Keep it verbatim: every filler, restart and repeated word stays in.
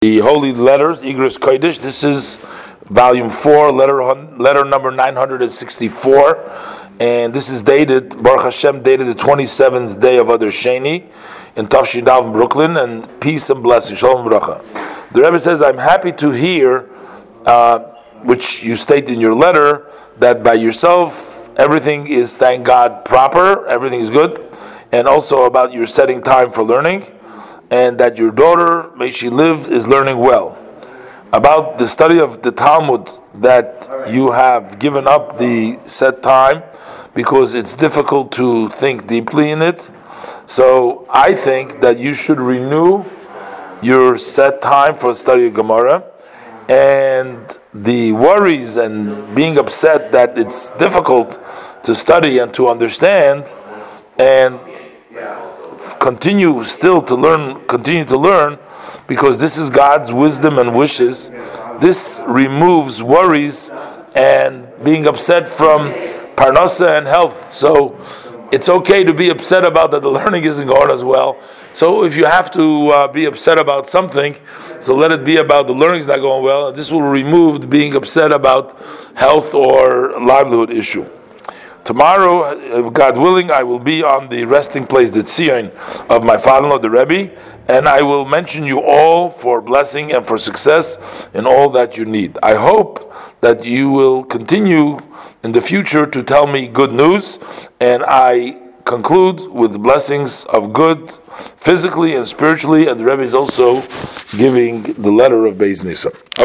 The Holy Letters, Igros Kodesh. This is volume four, letter letter number nine hundred sixty-four, and this is dated, Baruch Hashem, dated the twenty-seventh day of Adar Sheni in Tafshin Dav in Brooklyn, and peace and blessing, Shalom Bracha. The Rebbe says, I'm happy to hear, uh, which you state in your letter, that by yourself everything is, thank God, proper, everything is good, and also about your setting time for learning, and that your daughter, may she live, is learning well. About the study of the Talmud, that you have given up the set time because it's difficult to think deeply in it. So I think that you should renew your set time for study of Gemara, and the worries and being upset that it's difficult to study and to understand, and continue still to learn, continue to learn, because this is God's wisdom and wishes. This removes worries and being upset from parnasa and health. So it's okay to be upset about that the learning isn't going as well. So if you have to uh, be upset about something, so let it be about the learning is not going well, and this will remove being upset about health or livelihood issue. Tomorrow, God willing, I will be on the resting place, the Tzion, of my father-in-law, the Rebbe, and I will mention you all for blessing and for success in all that you need. I hope that you will continue in the future to tell me good news, and I conclude with blessings of good physically and spiritually, and the Rebbe is also giving the letter of Beis Nisa.